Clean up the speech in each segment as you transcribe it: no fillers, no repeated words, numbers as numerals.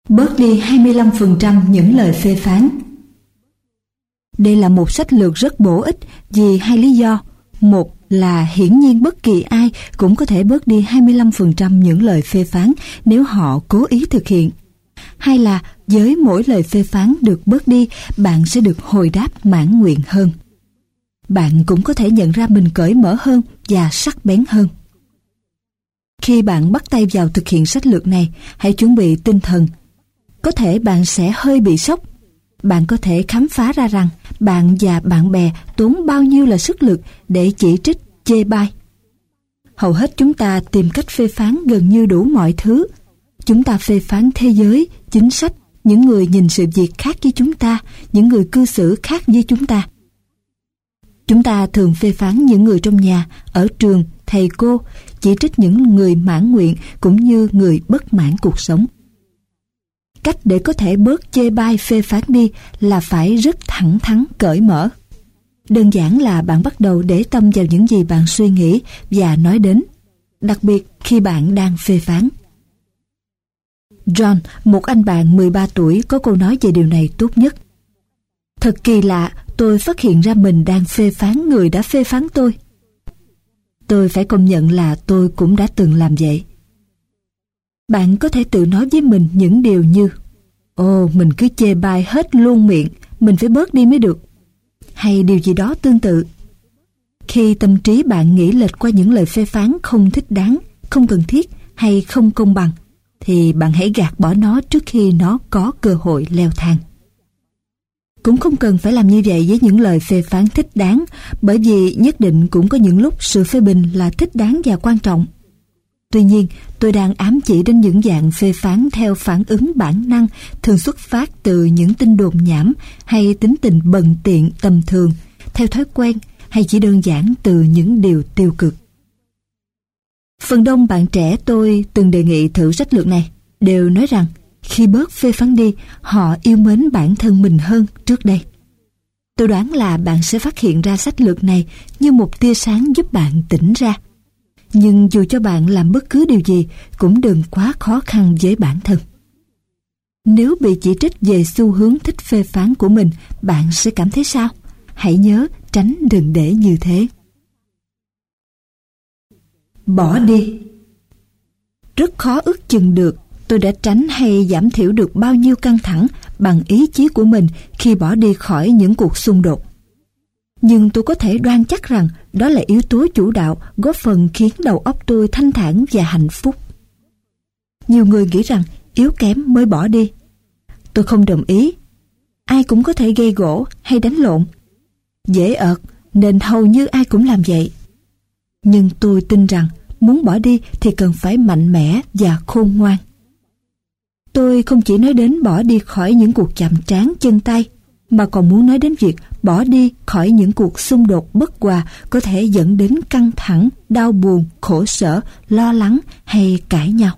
Bớt đi 25% những lời phê phán. Đây là một sách lược rất bổ ích vì hai lý do. Một là hiển nhiên bất kỳ ai cũng có thể bớt đi 25% những lời phê phán nếu họ cố ý thực hiện. Hai là với mỗi lời phê phán được bớt đi, bạn sẽ được hồi đáp mãn nguyện hơn. Bạn cũng có thể nhận ra mình cởi mở hơn và sắc bén hơn. Khi bạn bắt tay vào thực hiện sách lược này, hãy chuẩn bị tinh thần. Có thể bạn sẽ hơi bị sốc. Bạn có thể khám phá ra rằng bạn và bạn bè tốn bao nhiêu là sức lực để chỉ trích, chê bai. Hầu hết chúng ta tìm cách phê phán gần như đủ mọi thứ. Chúng ta phê phán thế giới, chính sách, những người nhìn sự việc khác với chúng ta, những người cư xử khác với chúng ta. Chúng ta thường phê phán những người trong nhà, ở trường, thầy cô, chỉ trích những người mãn nguyện cũng như người bất mãn cuộc sống. Cách để có thể bớt chê bai phê phán đi là phải rất thẳng thắn cởi mở. Đơn giản là bạn bắt đầu để tâm vào những gì bạn suy nghĩ và nói đến, đặc biệt khi bạn đang phê phán. John, một anh bạn 13 tuổi, có câu nói về điều này tốt nhất. Thật kỳ lạ, tôi phát hiện ra mình đang phê phán người đã phê phán tôi. Tôi phải công nhận là tôi cũng đã từng làm vậy. Bạn có thể tự nói với mình những điều như: ồ, mình cứ chê bai hết luôn miệng, mình phải bớt đi mới được. Hay điều gì đó tương tự. Khi tâm trí bạn nghĩ lệch qua những lời phê phán không thích đáng, không cần thiết hay không công bằng, thì bạn hãy gạt bỏ nó trước khi nó có cơ hội leo thang. Cũng không cần phải làm như vậy với những lời phê phán thích đáng, bởi vì nhất định cũng có những lúc sự phê bình là thích đáng và quan trọng. Tuy nhiên, tôi đang ám chỉ đến những dạng phê phán theo phản ứng bản năng, thường xuất phát từ những tin đồn nhảm hay tính tình bần tiện tầm thường, theo thói quen hay chỉ đơn giản từ những điều tiêu cực. Phần đông bạn trẻ tôi từng đề nghị thử sách lược này đều nói rằng khi bớt phê phán đi, họ yêu mến bản thân mình hơn trước đây. Tôi đoán là bạn sẽ phát hiện ra sách lược này như một tia sáng giúp bạn tỉnh ra. Nhưng dù cho bạn làm bất cứ điều gì, cũng đừng quá khó khăn với bản thân. Nếu bị chỉ trích về xu hướng thích phê phán của mình, bạn sẽ cảm thấy sao? Hãy nhớ tránh đừng để như thế. Bỏ đi. Rất khó ước chừng được tôi đã tránh hay giảm thiểu được bao nhiêu căng thẳng bằng ý chí của mình khi bỏ đi khỏi những cuộc xung đột. Nhưng tôi có thể đoan chắc rằng đó là yếu tố chủ đạo góp phần khiến đầu óc tôi thanh thản và hạnh phúc. Nhiều người nghĩ rằng yếu kém mới bỏ đi. Tôi không đồng ý. Ai cũng có thể gây gổ hay đánh lộn. Dễ ợt nên hầu như ai cũng làm vậy. Nhưng tôi tin rằng muốn bỏ đi thì cần phải mạnh mẽ và khôn ngoan. Tôi không chỉ nói đến bỏ đi khỏi những cuộc chạm trán chân tay, mà còn muốn nói đến việc bỏ đi khỏi những cuộc xung đột bất hòa có thể dẫn đến căng thẳng, đau buồn, khổ sở, lo lắng hay cãi nhau.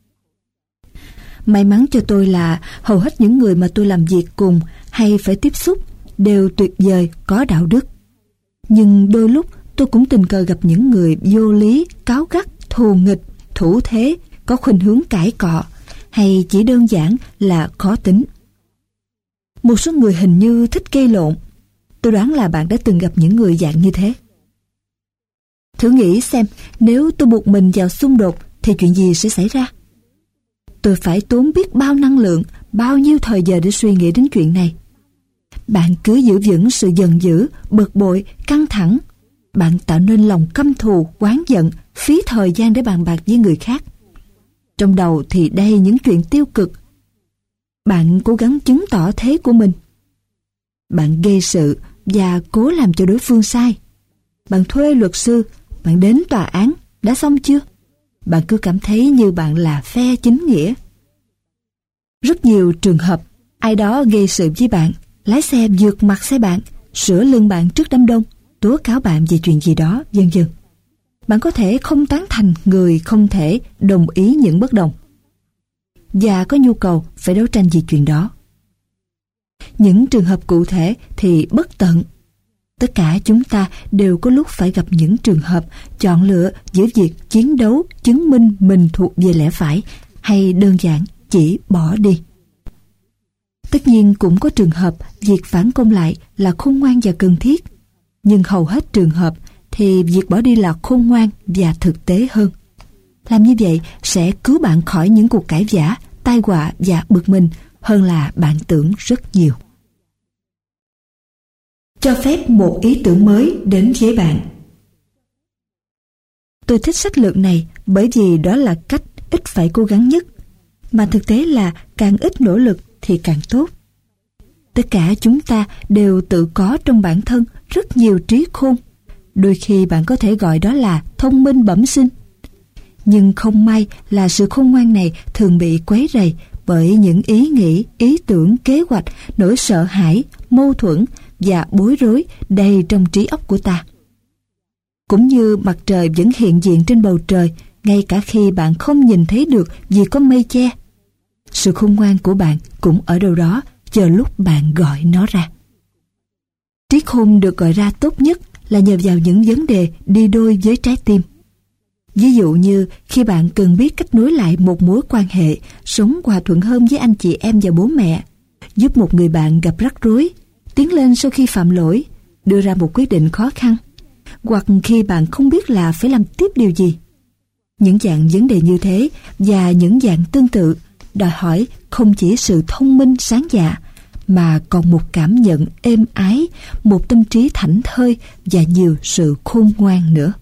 May mắn cho tôi là hầu hết những người mà tôi làm việc cùng hay phải tiếp xúc đều tuyệt vời, có đạo đức. Nhưng đôi lúc tôi cũng tình cờ gặp những người vô lý, cáu gắt, thù nghịch, thủ thế, có khuynh hướng cãi cọ, hay chỉ đơn giản là khó tính. Một số người hình như thích gây lộn. Tôi đoán là bạn đã từng gặp những người dạng như thế. Thử nghĩ xem, nếu tôi buộc mình vào xung đột thì chuyện gì sẽ xảy ra? Tôi phải tốn biết bao năng lượng, bao nhiêu thời giờ để suy nghĩ đến chuyện này. Bạn cứ giữ vững sự giận dữ, bực bội, căng thẳng. Bạn tạo nên lòng căm thù, oán giận, phí thời gian để bàn bạc với người khác. Trong đầu thì đầy những chuyện tiêu cực. Bạn cố gắng chứng tỏ thế của mình. Bạn gây sự và cố làm cho đối phương sai. Bạn thuê luật sư, bạn đến tòa án, đã xong chưa? Bạn cứ cảm thấy như bạn là phe chính nghĩa. Rất nhiều trường hợp, ai đó gây sự với bạn, lái xe vượt mặt xe bạn, sửa lưng bạn trước đám đông, tố cáo bạn về chuyện gì đó, vân vân. Bạn có thể không tán thành người không thể đồng ý những bất đồng, và có nhu cầu phải đấu tranh vì chuyện đó. Những trường hợp cụ thể thì bất tận. Tất cả chúng ta đều có lúc phải gặp những trường hợp chọn lựa giữa việc chiến đấu chứng minh mình thuộc về lẽ phải hay đơn giản chỉ bỏ đi. Tất nhiên cũng có trường hợp việc phản công lại là khôn ngoan và cần thiết, nhưng hầu hết trường hợp thì việc bỏ đi là khôn ngoan và thực tế hơn. Làm như vậy sẽ cứu bạn khỏi những cuộc cãi vã, tai họa và bực mình hơn là bạn tưởng rất nhiều. Cho phép một ý tưởng mới đến với bạn. Tôi thích sách lược này bởi vì đó là cách ít phải cố gắng nhất, mà thực tế là càng ít nỗ lực thì càng tốt. Tất cả chúng ta đều tự có trong bản thân rất nhiều trí khôn. Đôi khi bạn có thể gọi đó là thông minh bẩm sinh. Nhưng không may là sự khôn ngoan này thường bị quấy rầy bởi những ý nghĩ, ý tưởng, kế hoạch, nỗi sợ hãi, mâu thuẫn và bối rối đầy trong trí óc của ta. Cũng như mặt trời vẫn hiện diện trên bầu trời, ngay cả khi bạn không nhìn thấy được vì có mây che. Sự khôn ngoan của bạn cũng ở đâu đó chờ lúc bạn gọi nó ra. Trí khôn được gọi ra tốt nhất là nhờ vào những vấn đề đi đôi với trái tim. Ví dụ như khi bạn cần biết cách nối lại một mối quan hệ, sống hòa thuận hơn với anh chị em và bố mẹ, giúp một người bạn gặp rắc rối, tiến lên sau khi phạm lỗi, đưa ra một quyết định khó khăn, hoặc khi bạn không biết là phải làm tiếp điều gì. Những dạng vấn đề như thế và những dạng tương tự đòi hỏi không chỉ sự thông minh sáng dạ, mà còn một cảm nhận êm ái, một tâm trí thảnh thơi và nhiều sự khôn ngoan nữa.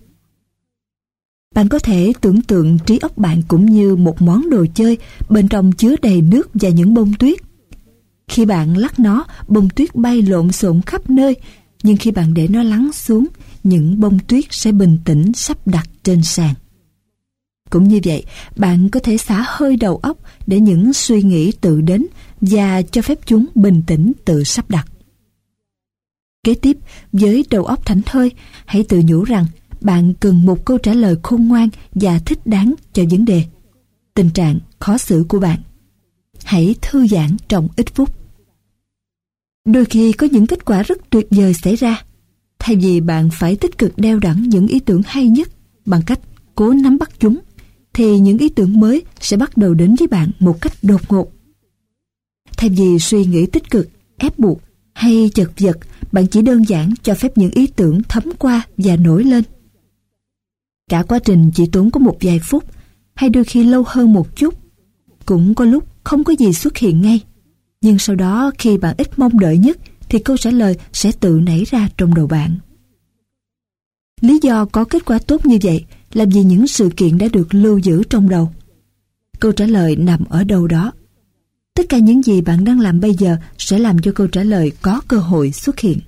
Bạn có thể tưởng tượng trí óc bạn cũng như một món đồ chơi bên trong chứa đầy nước và những bông tuyết. Khi bạn lắc nó, bông tuyết bay lộn xộn khắp nơi, nhưng khi bạn để nó lắng xuống, những bông tuyết sẽ bình tĩnh sắp đặt trên sàn. Cũng như vậy, bạn có thể xả hơi đầu óc để những suy nghĩ tự đến và cho phép chúng bình tĩnh tự sắp đặt. Kế tiếp, với đầu óc thảnh thơi, hãy tự nhủ rằng bạn cần một câu trả lời khôn ngoan và thích đáng cho vấn đề, tình trạng khó xử của bạn. Hãy thư giãn trong ít phút. Đôi khi có những kết quả rất tuyệt vời xảy ra. Thay vì bạn phải tích cực đeo đẳng những ý tưởng hay nhất bằng cách cố nắm bắt chúng, thì những ý tưởng mới sẽ bắt đầu đến với bạn một cách đột ngột. Thay vì suy nghĩ tích cực, ép buộc hay chật vật, bạn chỉ đơn giản cho phép những ý tưởng thấm qua và nổi lên. Cả quá trình chỉ tốn có một vài phút, hay đôi khi lâu hơn một chút. Cũng có lúc không có gì xuất hiện ngay. Nhưng sau đó khi bạn ít mong đợi nhất thì câu trả lời sẽ tự nảy ra trong đầu bạn. Lý do có kết quả tốt như vậy là vì những sự kiện đã được lưu giữ trong đầu. Câu trả lời nằm ở đâu đó. Tất cả những gì bạn đang làm bây giờ sẽ làm cho câu trả lời có cơ hội xuất hiện.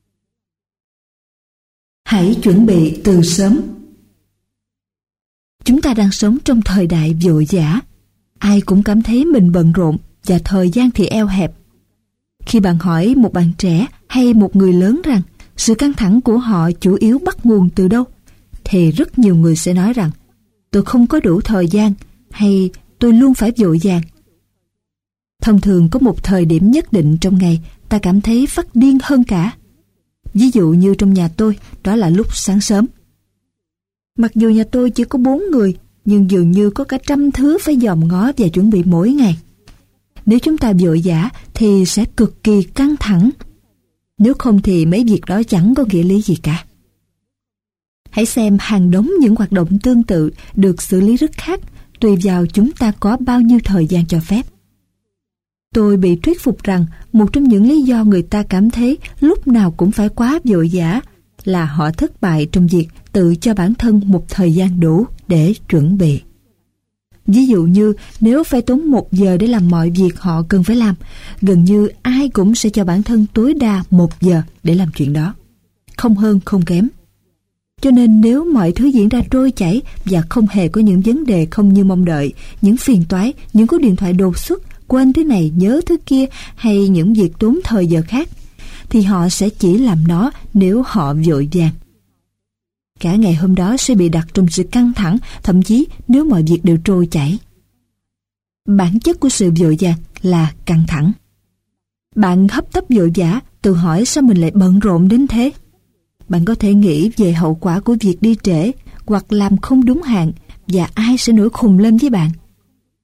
Hãy chuẩn bị từ sớm. Chúng ta đang sống trong thời đại vội vã. Ai cũng cảm thấy mình bận rộn và thời gian thì eo hẹp. Khi bạn hỏi một bạn trẻ hay một người lớn rằng sự căng thẳng của họ chủ yếu bắt nguồn từ đâu, thì rất nhiều người sẽ nói rằng tôi không có đủ thời gian hay tôi luôn phải vội vàng. Thông thường có một thời điểm nhất định trong ngày ta cảm thấy phát điên hơn cả. Ví dụ như trong nhà tôi, đó là lúc sáng sớm. Mặc dù nhà tôi chỉ có 4 người, nhưng dường như có cả trăm thứ phải dòm ngó và chuẩn bị mỗi ngày. Nếu chúng ta vội vã thì sẽ cực kỳ căng thẳng. Nếu không thì mấy việc đó chẳng có nghĩa lý gì cả. Hãy xem hàng đống những hoạt động tương tự được xử lý rất khác tùy vào chúng ta có bao nhiêu thời gian cho phép. Tôi bị thuyết phục rằng một trong những lý do người ta cảm thấy lúc nào cũng phải quá vội vã là họ thất bại trong việc tự cho bản thân một thời gian đủ để chuẩn bị. Ví dụ như nếu phải tốn 1 giờ để làm mọi việc họ cần phải làm, gần như ai cũng sẽ cho bản thân tối đa 1 giờ để làm chuyện đó. Không hơn không kém. Cho nên nếu mọi thứ diễn ra trôi chảy và không hề có những vấn đề không như mong đợi, những phiền toái, những cú điện thoại đột xuất, quên thứ này nhớ thứ kia hay những việc tốn thời giờ khác, thì họ sẽ chỉ làm nó nếu họ vội vàng. Cả ngày hôm đó sẽ bị đặt trong sự căng thẳng, thậm chí nếu mọi việc đều trôi chảy. Bản chất của sự vội vàng là căng thẳng. Bạn hấp tấp vội vã, tự hỏi sao mình lại bận rộn đến thế. Bạn có thể nghĩ về hậu quả của việc đi trễ hoặc làm không đúng hạn và ai sẽ nổi khùng lên với bạn.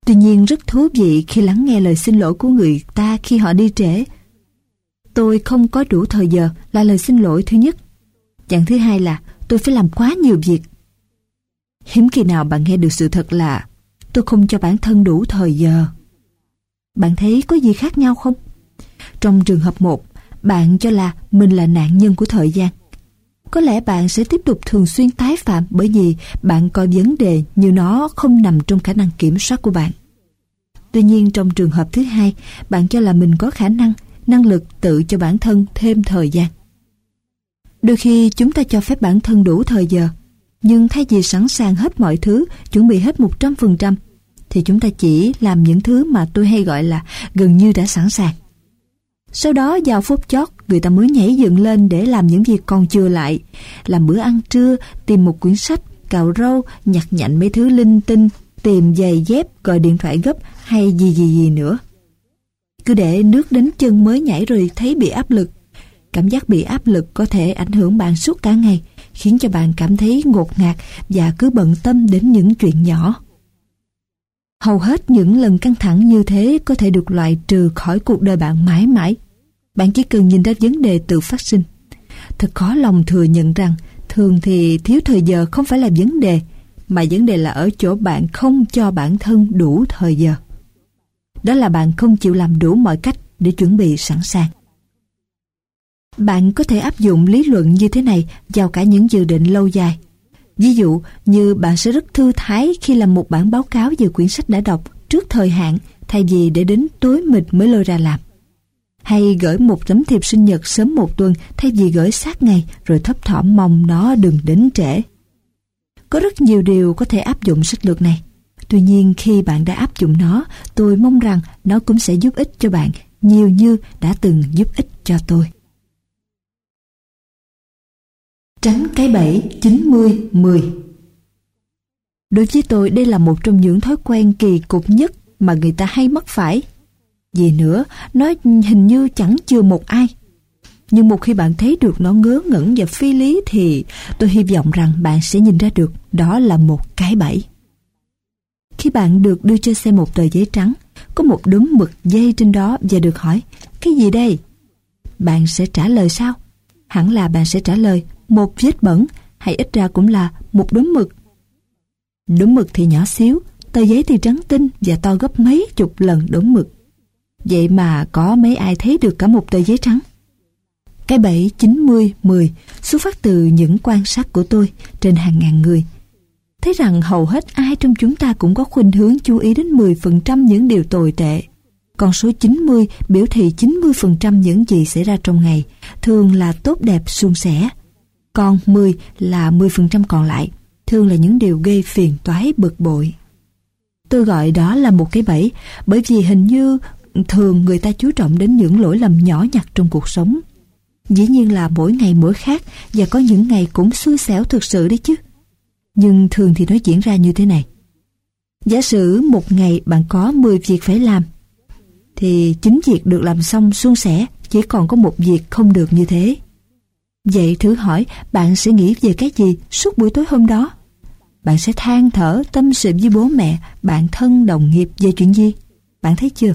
Tuy nhiên rất thú vị khi lắng nghe lời xin lỗi của người ta khi họ đi trễ. Tôi không có đủ thời giờ là lời xin lỗi thứ nhất. Dạng thứ hai là tôi phải làm quá nhiều việc. Hiếm khi nào bạn nghe được sự thật là tôi không cho bản thân đủ thời giờ. Bạn thấy có gì khác nhau không? Trong trường hợp một, bạn cho là mình là nạn nhân của thời gian. Có lẽ bạn sẽ tiếp tục thường xuyên tái phạm bởi vì bạn coi vấn đề như nó không nằm trong khả năng kiểm soát của bạn. Tuy nhiên trong trường hợp thứ hai, bạn cho là mình có khả năng, năng lực tự cho bản thân thêm thời gian. Đôi khi chúng ta cho phép bản thân đủ thời giờ, nhưng thay vì sẵn sàng hết mọi thứ, chuẩn bị hết 100%, thì chúng ta chỉ làm những thứ mà tôi hay gọi là gần như đã sẵn sàng. Sau đó vào phút chót, người ta mới nhảy dựng lên để làm những việc còn chưa lại, làm bữa ăn trưa, tìm một quyển sách, cạo râu, nhặt nhạnh mấy thứ linh tinh, tìm giày dép, gọi điện thoại gấp hay gì nữa. Cứ để nước đến chân mới nhảy rồi thấy bị áp lực. Cảm giác bị áp lực có thể ảnh hưởng bạn suốt cả ngày, khiến cho bạn cảm thấy ngột ngạt và cứ bận tâm đến những chuyện nhỏ. Hầu hết những lần căng thẳng như thế có thể được loại trừ khỏi cuộc đời bạn mãi mãi. Bạn chỉ cần nhìn ra vấn đề tự phát sinh. Thật khó lòng thừa nhận rằng thường thì thiếu thời giờ không phải là vấn đề, mà vấn đề là ở chỗ bạn không cho bản thân đủ thời giờ. Đó là bạn không chịu làm đủ mọi cách để chuẩn bị sẵn sàng. Bạn có thể áp dụng lý luận như thế này vào cả những dự định lâu dài. Ví dụ như bạn sẽ rất thư thái khi làm một bản báo cáo về quyển sách đã đọc trước thời hạn thay vì để đến tối mịt mới lôi ra làm. Hay gửi một tấm thiệp sinh nhật sớm một tuần thay vì gửi sát ngày rồi thấp thỏm mong nó đừng đến trễ. Có rất nhiều điều có thể áp dụng sách lược này. Tuy nhiên khi bạn đã áp dụng nó, tôi mong rằng nó cũng sẽ giúp ích cho bạn nhiều như đã từng giúp ích cho tôi. Tránh cái bẫy 90-10. Đối với tôi, đây là một trong những thói quen kỳ cục nhất mà người ta hay mắc phải. Gì nữa, nó hình như chẳng chừa một ai. Nhưng một khi bạn thấy được nó ngớ ngẩn và phi lý thì tôi hy vọng rằng bạn sẽ nhìn ra được đó là một cái bẫy. Khi bạn được đưa cho xem một tờ giấy trắng, có một đốm mực dây trên đó và được hỏi, cái gì đây? Bạn sẽ trả lời sao? Hẳn là bạn sẽ trả lời, một vết bẩn, hay ít ra cũng là một đốm mực. Đốm mực thì nhỏ xíu, tờ giấy thì trắng tinh và to gấp mấy chục lần đốm mực. Vậy mà có mấy ai thấy được cả một tờ giấy trắng? Cái bẫy 90-10 xuất phát từ những quan sát của tôi trên hàng ngàn người. Thấy rằng hầu hết ai trong chúng ta cũng có khuynh hướng chú ý đến 10% những điều tồi tệ. Con số 90 biểu thị 90% những gì xảy ra trong ngày, thường là tốt đẹp suôn sẻ. Còn 10 là 10% còn lại, thường là những điều gây phiền toái bực bội. Tôi gọi đó là một cái bẫy, bởi vì hình như thường người ta chú trọng đến những lỗi lầm nhỏ nhặt trong cuộc sống. Dĩ nhiên là mỗi ngày mỗi khác, và có những ngày cũng xui xẻo thực sự đấy chứ. Nhưng thường thì nó diễn ra như thế này. Giả sử một ngày bạn có 10 việc phải làm, thì 9 việc được làm xong suôn sẻ, chỉ còn có một việc không được như thế. Vậy thử hỏi bạn sẽ nghĩ về cái gì suốt buổi tối hôm đó? Bạn sẽ than thở, tâm sự với bố mẹ, bạn thân, đồng nghiệp về chuyện gì? Bạn thấy chưa?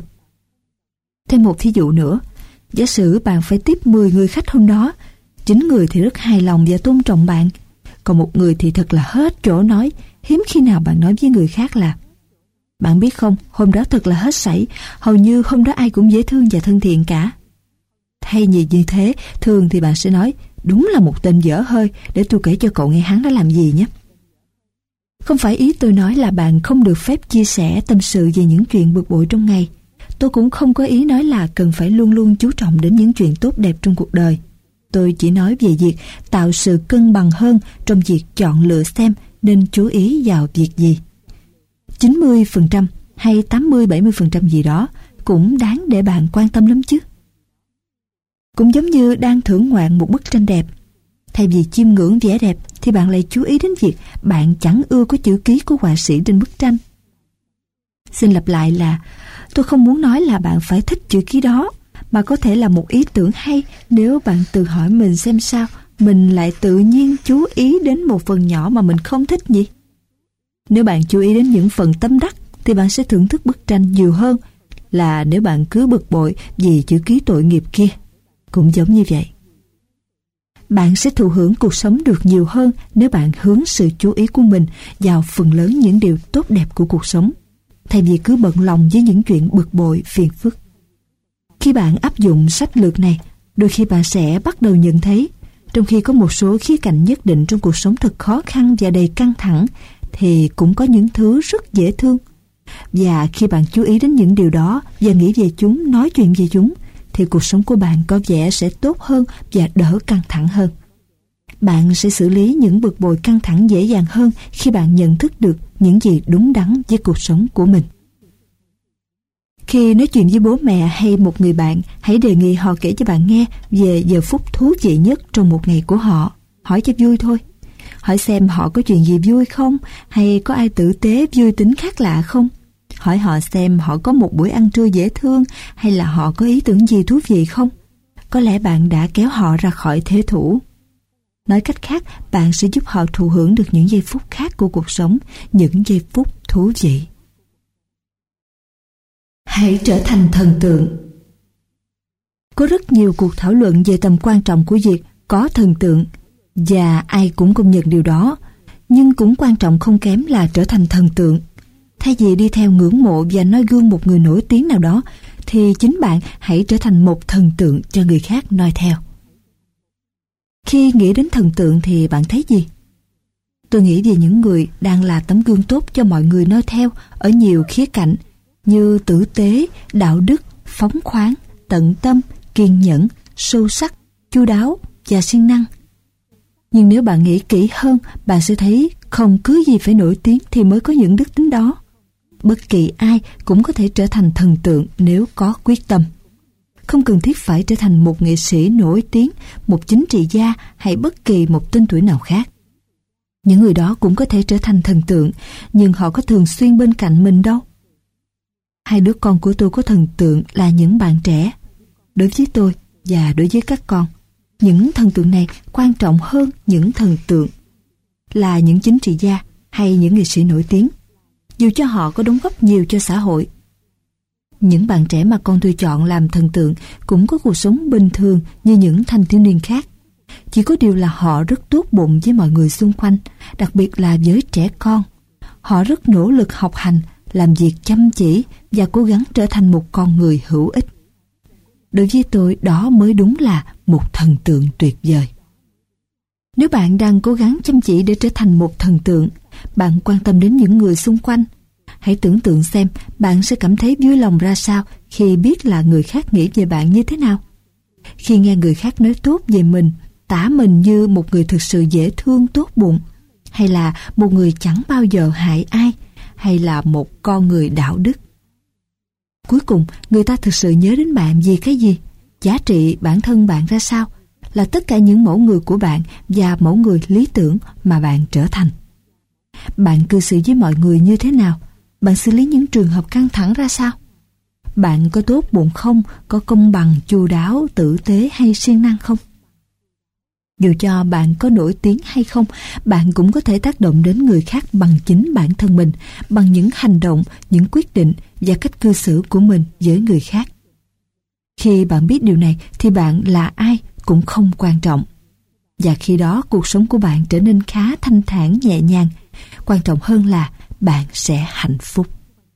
Thêm một ví dụ nữa. Giả sử bạn phải tiếp 10 người khách hôm đó, 9 người thì rất hài lòng và tôn trọng bạn, còn một người thì thật là hết chỗ nói. Hiếm khi nào bạn nói với người khác là bạn biết không, hôm đó thật là hết sảy, hầu như hôm đó ai cũng dễ thương và thân thiện cả. Thay vì như thế, thường thì bạn sẽ nói, đúng là một tên dở hơi, để tôi kể cho cậu nghe hắn đã làm gì nhé. Không phải ý tôi nói là bạn không được phép chia sẻ tâm sự về những chuyện bực bội trong ngày. Tôi cũng không có ý nói là cần phải luôn luôn chú trọng đến những chuyện tốt đẹp trong cuộc đời. Tôi chỉ nói về việc tạo sự cân bằng hơn trong việc chọn lựa xem nên chú ý vào việc gì. 90% hay 80-70% gì đó cũng đáng để bạn quan tâm lắm chứ. Cũng giống như đang thưởng ngoạn một bức tranh đẹp. Thay vì chiêm ngưỡng vẻ đẹp thì bạn lại chú ý đến việc bạn chẳng ưa có chữ ký của họa sĩ trên bức tranh. Xin lặp lại là tôi không muốn nói là bạn phải thích chữ ký đó, mà có thể là một ý tưởng hay nếu bạn tự hỏi mình xem sao mình lại tự nhiên chú ý đến một phần nhỏ mà mình không thích nhỉ. Nếu bạn chú ý đến những phần tâm đắc thì bạn sẽ thưởng thức bức tranh nhiều hơn là nếu bạn cứ bực bội vì chữ ký tội nghiệp kia. Cũng giống như vậy. Bạn sẽ thụ hưởng cuộc sống được nhiều hơn nếu bạn hướng sự chú ý của mình vào phần lớn những điều tốt đẹp của cuộc sống, thay vì cứ bận lòng với những chuyện bực bội, phiền phức. Khi bạn áp dụng sách lược này, đôi khi bạn sẽ bắt đầu nhận thấy, trong khi có một số khía cạnh nhất định trong cuộc sống thật khó khăn và đầy căng thẳng, thì cũng có những thứ rất dễ thương. Và khi bạn chú ý đến những điều đó và nghĩ về chúng, nói chuyện về chúng, thì cuộc sống của bạn có vẻ sẽ tốt hơn và đỡ căng thẳng hơn. Bạn sẽ xử lý những bực bội căng thẳng dễ dàng hơn khi bạn nhận thức được những gì đúng đắn với cuộc sống của mình. Khi nói chuyện với bố mẹ hay một người bạn, hãy đề nghị họ kể cho bạn nghe về giờ phút thú vị nhất trong một ngày của họ. Hỏi cho vui thôi. Hỏi xem họ có chuyện gì vui không, hay có ai tử tế vui tính khác lạ không. Hỏi họ xem họ có một buổi ăn trưa dễ thương, hay là họ có ý tưởng gì thú vị không. Có lẽ bạn đã kéo họ ra khỏi thế thủ. Nói cách khác, bạn sẽ giúp họ thụ hưởng được những giây phút khác của cuộc sống, những giây phút thú vị. Hãy trở thành thần tượng. Có rất nhiều cuộc thảo luận về tầm quan trọng của việc có thần tượng, và ai cũng công nhận điều đó, nhưng cũng quan trọng không kém là trở thành thần tượng. Thay vì đi theo ngưỡng mộ và noi gương một người nổi tiếng nào đó, thì chính bạn hãy trở thành một thần tượng cho người khác noi theo. Khi nghĩ đến thần tượng thì bạn thấy gì? Tôi nghĩ về những người đang là tấm gương tốt cho mọi người noi theo ở nhiều khía cạnh, như tử tế, đạo đức, phóng khoáng, tận tâm, kiên nhẫn, sâu sắc, chu đáo và siêng năng. Nhưng nếu bạn nghĩ kỹ hơn, bạn sẽ thấy không cứ gì phải nổi tiếng thì mới có những đức tính đó. Bất kỳ ai cũng có thể trở thành thần tượng nếu có quyết tâm. Không cần thiết phải trở thành một nghệ sĩ nổi tiếng, một chính trị gia hay bất kỳ một tên tuổi nào khác. Những người đó cũng có thể trở thành thần tượng, nhưng họ có thường xuyên bên cạnh mình đâu. Hai đứa con của tôi có thần tượng là những bạn trẻ. Đối với tôi và đối với các con, những thần tượng này quan trọng hơn những thần tượng là những chính trị gia hay những nghệ sĩ nổi tiếng, dù cho họ có đóng góp nhiều cho xã hội. Những bạn trẻ mà con tôi chọn làm thần tượng cũng có cuộc sống bình thường như những thanh thiếu niên khác. Chỉ có điều là họ rất tốt bụng với mọi người xung quanh, đặc biệt là với trẻ con. Họ rất nỗ lực học hành, làm việc chăm chỉ và cố gắng trở thành một con người hữu ích. Đối với tôi, đó mới đúng là một thần tượng tuyệt vời. Nếu bạn đang cố gắng chăm chỉ để trở thành một thần tượng, bạn quan tâm đến những người xung quanh. Hãy tưởng tượng xem bạn sẽ cảm thấy vui lòng ra sao khi biết là người khác nghĩ về bạn như thế nào. Khi nghe người khác nói tốt về mình, tả mình như một người thực sự dễ thương, tốt bụng, hay là một người chẳng bao giờ hại ai, hay là một con người đạo đức. Cuối cùng, người ta thực sự nhớ đến bạn vì cái gì? Giá trị bản thân bạn ra sao? Là tất cả những mẫu người của bạn và mẫu người lý tưởng mà bạn trở thành. Bạn cư xử với mọi người như thế nào? Bạn xử lý những trường hợp căng thẳng ra sao? Bạn có tốt bụng không? Có công bằng, chu đáo, tử tế hay siêng năng không? Dù cho bạn có nổi tiếng hay không, bạn cũng có thể tác động đến người khác bằng chính bản thân mình, bằng những hành động, những quyết định và cách cư xử của mình với người khác. Khi bạn biết điều này thì bạn là ai cũng không quan trọng. Và khi đó cuộc sống của bạn trở nên khá thanh thản, nhẹ nhàng. Quan trọng hơn là bạn sẽ hạnh phúc.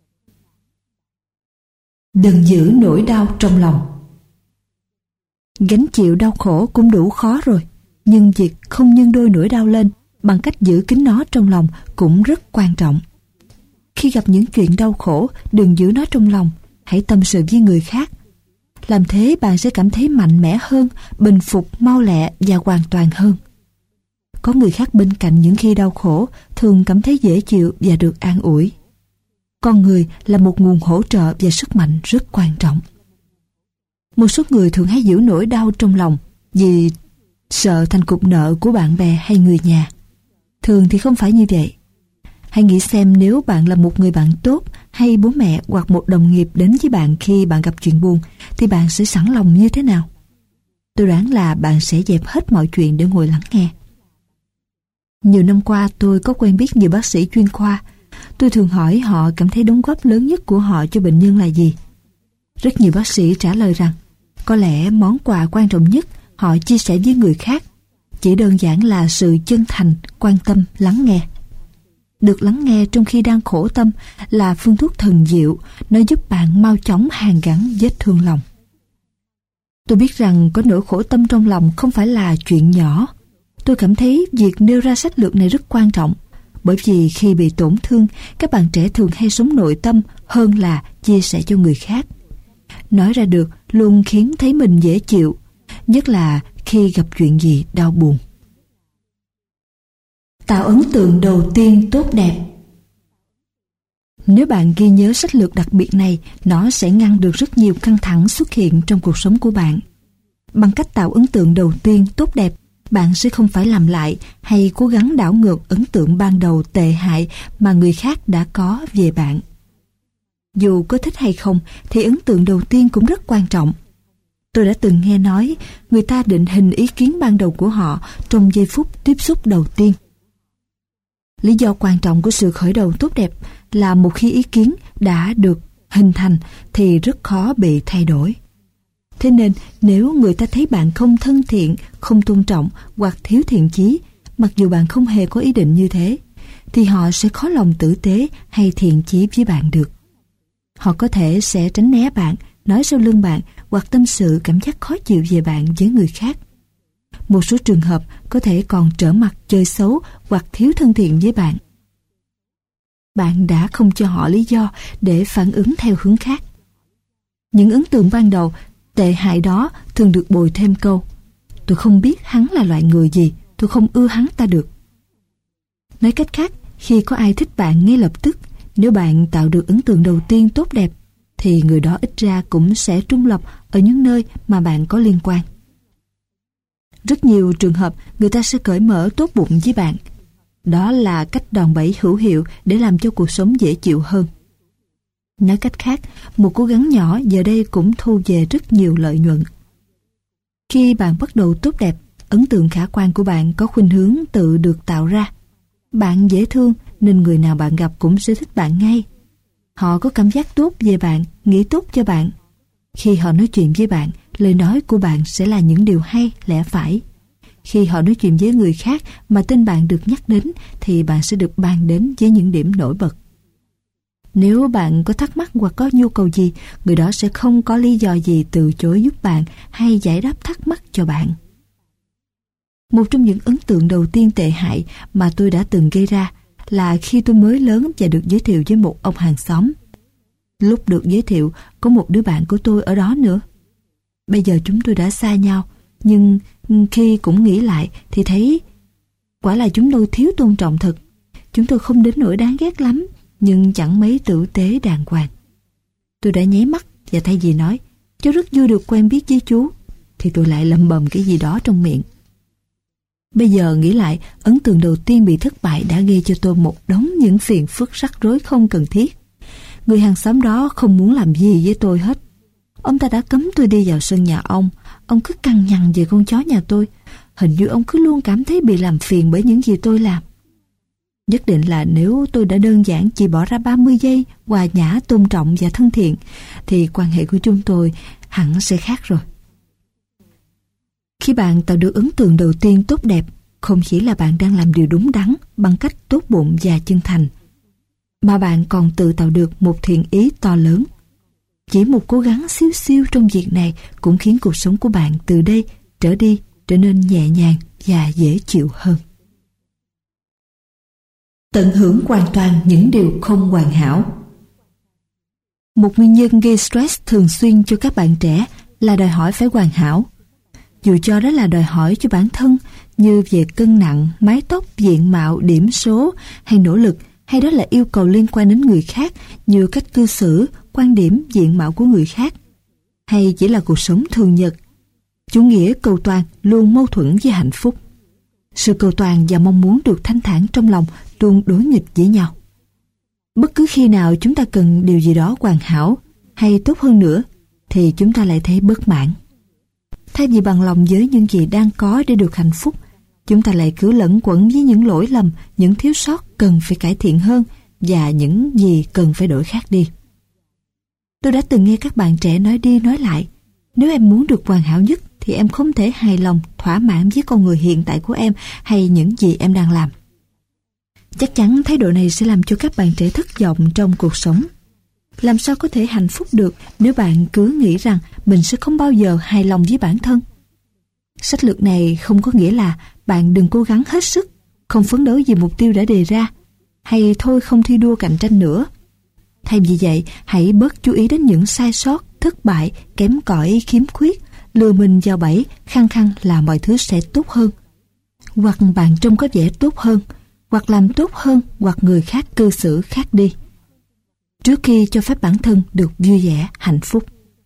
Đừng giữ nỗi đau trong lòng. Gánh chịu đau khổ cũng đủ khó rồi, nhưng việc không nhân đôi nỗi đau lên bằng cách giữ kín nó trong lòng cũng rất quan trọng. Khi gặp những chuyện đau khổ, đừng giữ nó trong lòng, hãy tâm sự với người khác. Làm thế bạn sẽ cảm thấy mạnh mẽ hơn, bình phục mau lẹ và hoàn toàn hơn. Có người khác bên cạnh những khi đau khổ thường cảm thấy dễ chịu và được an ủi. Con người là một nguồn hỗ trợ và sức mạnh rất quan trọng. Một số người thường hay giữ nỗi đau trong lòng vì sợ thành cục nợ của bạn bè hay người nhà. Thường thì không phải như vậy. Hãy nghĩ xem nếu bạn là một người bạn tốt hay bố mẹ hoặc một đồng nghiệp đến với bạn khi bạn gặp chuyện buồn thì bạn sẽ sẵn lòng như thế nào? Tôi đoán là bạn sẽ dẹp hết mọi chuyện để ngồi lắng nghe. Nhiều năm qua tôi có quen biết nhiều bác sĩ chuyên khoa. Tôi thường hỏi họ cảm thấy đóng góp lớn nhất của họ cho bệnh nhân là gì. Rất nhiều bác sĩ trả lời rằng có lẽ món quà quan trọng nhất họ chia sẻ với người khác chỉ đơn giản là sự chân thành, quan tâm, lắng nghe. Được lắng nghe trong khi đang khổ tâm là phương thuốc thần diệu, nó giúp bạn mau chóng hàn gắn vết thương lòng. Tôi biết rằng có nỗi khổ tâm trong lòng không phải là chuyện nhỏ. Tôi cảm thấy việc nêu ra sách lược này rất quan trọng, bởi vì khi bị tổn thương, các bạn trẻ thường hay sống nội tâm hơn là chia sẻ cho người khác. Nói ra được luôn khiến thấy mình dễ chịu, nhất là khi gặp chuyện gì đau buồn. Tạo ấn tượng đầu tiên tốt đẹp. Nếu bạn ghi nhớ sách lược đặc biệt này, nó sẽ ngăn được rất nhiều căng thẳng xuất hiện trong cuộc sống của bạn. Bằng cách tạo ấn tượng đầu tiên tốt đẹp, bạn sẽ không phải làm lại hay cố gắng đảo ngược ấn tượng ban đầu tệ hại mà người khác đã có về bạn. Dù có thích hay không thì ấn tượng đầu tiên cũng rất quan trọng. Tôi đã từng nghe nói người ta định hình ý kiến ban đầu của họ trong giây phút tiếp xúc đầu tiên. Lý do quan trọng của sự khởi đầu tốt đẹp là một khi ý kiến đã được hình thành thì rất khó bị thay đổi. Thế nên nếu người ta thấy bạn không thân thiện, không tôn trọng hoặc thiếu thiện chí, mặc dù bạn không hề có ý định như thế, thì họ sẽ khó lòng tử tế hay thiện chí với bạn được. Họ có thể sẽ tránh né bạn, nói sau lưng bạn hoặc tâm sự cảm giác khó chịu về bạn với người khác. Một số trường hợp có thể còn trở mặt chơi xấu hoặc thiếu thân thiện với bạn. Bạn đã không cho họ lý do để phản ứng theo hướng khác. Những ấn tượng ban đầu tệ hại đó thường được bồi thêm câu: tôi không biết hắn là loại người gì, tôi không ưa hắn ta được. Nói cách khác, khi có ai thích bạn ngay lập tức, nếu bạn tạo được ấn tượng đầu tiên tốt đẹp, thì người đó ít ra cũng sẽ trung lập ở những nơi mà bạn có liên quan. Rất nhiều trường hợp người ta sẽ cởi mở tốt bụng với bạn. Đó là cách đòn bẩy hữu hiệu để làm cho cuộc sống dễ chịu hơn. Nói cách khác, một cố gắng nhỏ giờ đây cũng thu về rất nhiều lợi nhuận. Khi bạn bắt đầu tốt đẹp, ấn tượng khả quan của bạn có khuynh hướng tự được tạo ra. Bạn dễ thương nên người nào bạn gặp cũng sẽ thích bạn ngay. Họ có cảm giác tốt về bạn, nghĩ tốt cho bạn. Khi họ nói chuyện với bạn, lời nói của bạn sẽ là những điều hay, lẽ phải. Khi họ nói chuyện với người khác mà tên bạn được nhắc đến, thì bạn sẽ được bàn đến với những điểm nổi bật. Nếu bạn có thắc mắc hoặc có nhu cầu gì, người đó sẽ không có lý do gì từ chối giúp bạn hay giải đáp thắc mắc cho bạn. Một trong những ấn tượng đầu tiên tệ hại mà tôi đã từng gây ra là khi tôi mới lớn và được giới thiệu với một ông hàng xóm. Lúc được giới thiệu, có một đứa bạn của tôi ở đó nữa. Bây giờ chúng tôi đã xa nhau, nhưng khi cũng nghĩ lại thì thấy quả là chúng tôi thiếu tôn trọng thật. Chúng tôi không đến nỗi đáng ghét lắm, nhưng chẳng mấy tử tế đàng hoàng. Tôi đã nháy mắt và thay vì nói cháu rất vui được quen biết với chú, thì tôi lại lẩm bẩm cái gì đó trong miệng. Bây giờ nghĩ lại, ấn tượng đầu tiên bị thất bại đã gây cho tôi một đống những phiền phức rắc rối không cần thiết. Người hàng xóm đó không muốn làm gì với tôi hết. Ông ta đã cấm tôi đi vào sân nhà ông cứ cằn nhằn về con chó nhà tôi. Hình như ông cứ luôn cảm thấy bị làm phiền bởi những gì tôi làm. Nhất định là nếu tôi đã đơn giản chỉ bỏ ra 30 giây hòa nhã, tôn trọng và thân thiện, thì quan hệ của chúng tôi hẳn sẽ khác rồi. Khi bạn tạo được ấn tượng đầu tiên tốt đẹp, không chỉ là bạn đang làm điều đúng đắn bằng cách tốt bụng và chân thành, mà bạn còn tự tạo được một thiện ý to lớn. Chỉ một cố gắng xíu xiu trong việc này cũng khiến cuộc sống của bạn từ đây trở đi trở nên nhẹ nhàng và dễ chịu hơn. Tận hưởng hoàn toàn những điều không hoàn hảo. Một nguyên nhân gây stress thường xuyên cho các bạn trẻ là đòi hỏi phải hoàn hảo. Dù cho đó là đòi hỏi cho bản thân như về cân nặng, mái tóc, diện mạo, điểm số hay nỗ lực, hay đó là yêu cầu liên quan đến người khác như cách cư xử, quan điểm, diện mạo của người khác, hay chỉ là cuộc sống thường nhật. Chủ nghĩa cầu toàn luôn mâu thuẫn với hạnh phúc. Sự cầu toàn và mong muốn được thanh thản trong lòng luôn đối nghịch với nhau. Bất cứ khi nào chúng ta cần điều gì đó hoàn hảo hay tốt hơn nữa thì chúng ta lại thấy bất mãn. Thay vì bằng lòng với những gì đang có để được hạnh phúc, chúng ta lại cứ lẫn quẩn với những lỗi lầm, những thiếu sót cần phải cải thiện hơn và những gì cần phải đổi khác đi. Tôi đã từng nghe các bạn trẻ nói đi nói lại, nếu em muốn được hoàn hảo nhất thì em không thể hài lòng, thỏa mãn với con người hiện tại của em hay những gì em đang làm. Chắc chắn thái độ này sẽ làm cho các bạn trẻ thất vọng trong cuộc sống. Làm sao có thể hạnh phúc được nếu bạn cứ nghĩ rằng mình sẽ không bao giờ hài lòng với bản thân? Sách lược này không có nghĩa là bạn đừng cố gắng hết sức, không phấn đấu vì mục tiêu đã đề ra, hay thôi không thi đua cạnh tranh nữa. Thay vì vậy, hãy bớt chú ý đến những sai sót, thất bại, kém cỏi, khiếm khuyết, lừa mình vào bẫy, khăng khăng là mọi thứ sẽ tốt hơn. Hoặc bạn trông có vẻ tốt hơn, hoặc làm tốt hơn, hoặc người khác cư xử khác đi, trước khi cho phép bản thân được vui vẻ, hạnh phúc.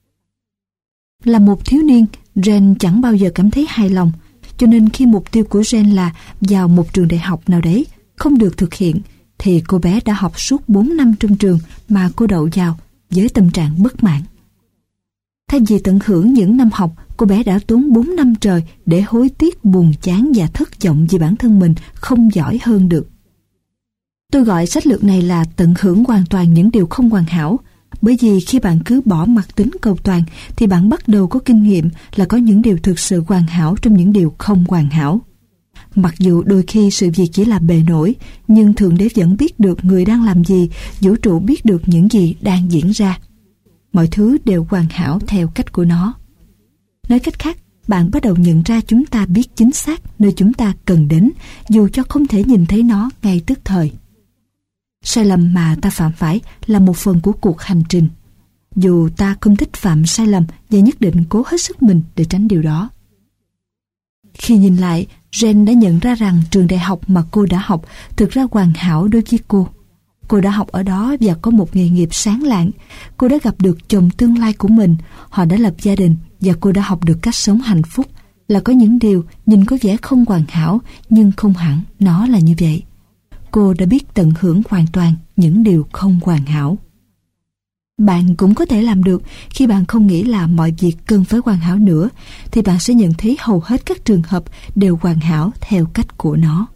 Là một thiếu niên, Jen chẳng bao giờ cảm thấy hài lòng, cho nên khi mục tiêu của Jen là vào một trường đại học nào đấy không được thực hiện, thì cô bé đã học suốt 4 năm trong trường mà cô đậu vào với tâm trạng bất mãn. Thay vì tận hưởng những năm học, cô bé đã tốn 4 năm trời để hối tiếc, buồn chán và thất vọng vì bản thân mình không giỏi hơn được. Tôi gọi sách lược này là tận hưởng hoàn toàn những điều không hoàn hảo, bởi vì khi bạn cứ bỏ mặc tính cầu toàn thì bạn bắt đầu có kinh nghiệm là có những điều thực sự hoàn hảo trong những điều không hoàn hảo. Mặc dù đôi khi sự việc chỉ là bề nổi, nhưng Thượng Đế vẫn biết được người đang làm gì, vũ trụ biết được những gì đang diễn ra. Mọi thứ đều hoàn hảo theo cách của nó. Nói cách khác, bạn bắt đầu nhận ra chúng ta biết chính xác nơi chúng ta cần đến, dù cho không thể nhìn thấy nó ngay tức thời. Sai lầm mà ta phạm phải là một phần của cuộc hành trình. Dù ta không thích phạm sai lầm và nhất định cố hết sức mình để tránh điều đó. Khi nhìn lại, Jen đã nhận ra rằng trường đại học mà cô đã học thực ra hoàn hảo đối với cô. Cô đã học ở đó và có một nghề nghiệp sáng lạng. Cô đã gặp được chồng tương lai của mình, họ đã lập gia đình và cô đã học được cách sống hạnh phúc. Là có những điều nhìn có vẻ không hoàn hảo, nhưng không hẳn nó là như vậy. Cô đã biết tận hưởng hoàn toàn những điều không hoàn hảo. Bạn cũng có thể làm được khi bạn không nghĩ là mọi việc cần phải hoàn hảo nữa, thì bạn sẽ nhận thấy hầu hết các trường hợp đều hoàn hảo theo cách của nó.